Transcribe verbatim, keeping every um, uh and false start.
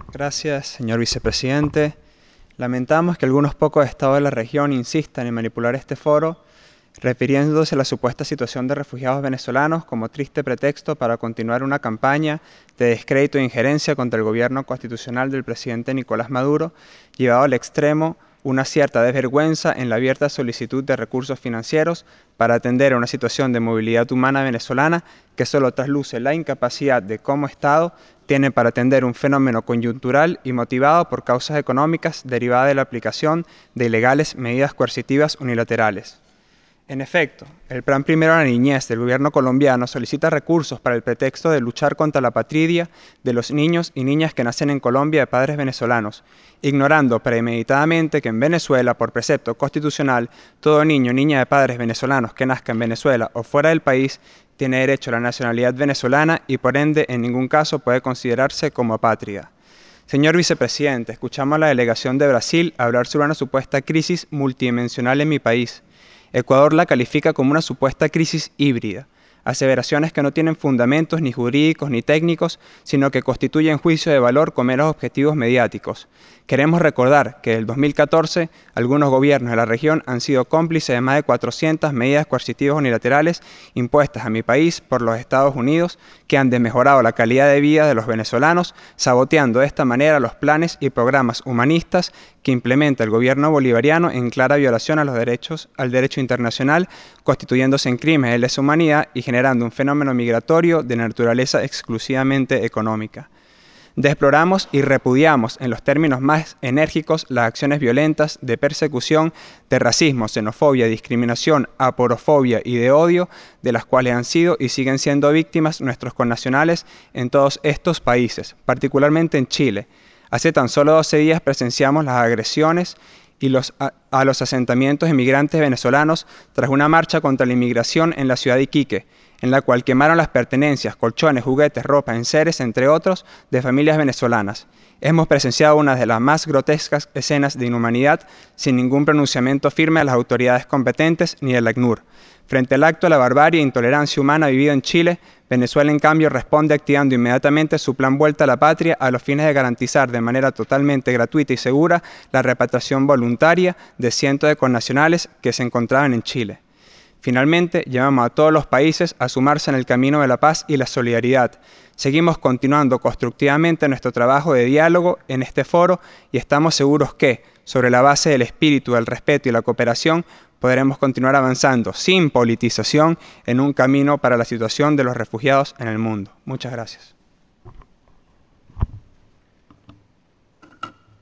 Gracias, señor vicepresidente. Lamentamos que algunos pocos estados de la región insistan en manipular este foro, refiriéndose a la supuesta situación de refugiados venezolanos como triste pretexto para continuar una campaña de descrédito e injerencia contra el gobierno constitucional del presidente Nicolás Maduro, llevado al extremo una cierta desvergüenza en la abierta solicitud de recursos financieros para atender a una situación de movilidad humana venezolana que solo trasluce la incapacidad de cómo Estado tiene para atender un fenómeno coyuntural y motivado por causas económicas derivadas de la aplicación de ilegales medidas coercitivas unilaterales. En efecto, el Plan Primero a la Niñez del gobierno colombiano solicita recursos para el pretexto de luchar contra la apatridia de los niños y niñas que nacen en Colombia de padres venezolanos, ignorando premeditadamente que en Venezuela, por precepto constitucional, todo niño o niña de padres venezolanos que nazca en Venezuela o fuera del país tiene derecho a la nacionalidad venezolana y por ende en ningún caso puede considerarse como apátrida. Señor vicepresidente, escuchamos a la delegación de Brasil hablar sobre una supuesta crisis multidimensional en mi país. Ecuador la califica como una supuesta crisis híbrida, aseveraciones que no tienen fundamentos ni jurídicos ni técnicos, sino que constituyen juicio de valor con meros objetivos mediáticos. Queremos recordar que desde el dos mil catorce algunos gobiernos de la región han sido cómplices de más de cuatrocientas medidas coercitivas unilaterales impuestas a mi país por los Estados Unidos que han desmejorado la calidad de vida de los venezolanos, saboteando de esta manera los planes y programas humanistas que implementa el gobierno bolivariano en clara violación a los derechos, al derecho internacional, constituyéndose en crímenes de lesa humanidad y generando un fenómeno migratorio de naturaleza exclusivamente económica. Deploramos y repudiamos en los términos más enérgicos las acciones violentas de persecución, de racismo, xenofobia, discriminación, aporofobia y de odio de las cuales han sido y siguen siendo víctimas nuestros connacionales en todos estos países, particularmente en Chile. Hace tan solo doce días presenciamos las agresiones y los, a, a los asentamientos inmigrantes venezolanos tras una marcha contra la inmigración en la ciudad de Iquique, en la cual quemaron las pertenencias, colchones, juguetes, ropa, enseres, entre otros, de familias venezolanas. Hemos presenciado una de las más grotescas escenas de inhumanidad sin ningún pronunciamiento firme de las autoridades competentes ni del ACNUR. Frente al acto de la barbarie e intolerancia humana vivido en Chile, Venezuela en cambio responde activando inmediatamente su plan Vuelta a la Patria a los fines de garantizar de manera totalmente gratuita y segura la repatriación voluntaria de cientos de connacionales que se encontraban en Chile. Finalmente, llamamos a todos los países a sumarse en el camino de la paz y la solidaridad. Seguimos continuando constructivamente nuestro trabajo de diálogo en este foro y estamos seguros que, sobre la base del espíritu del respeto y la cooperación, podremos continuar avanzando sin politización en un camino para la situación de los refugiados en el mundo. Muchas gracias.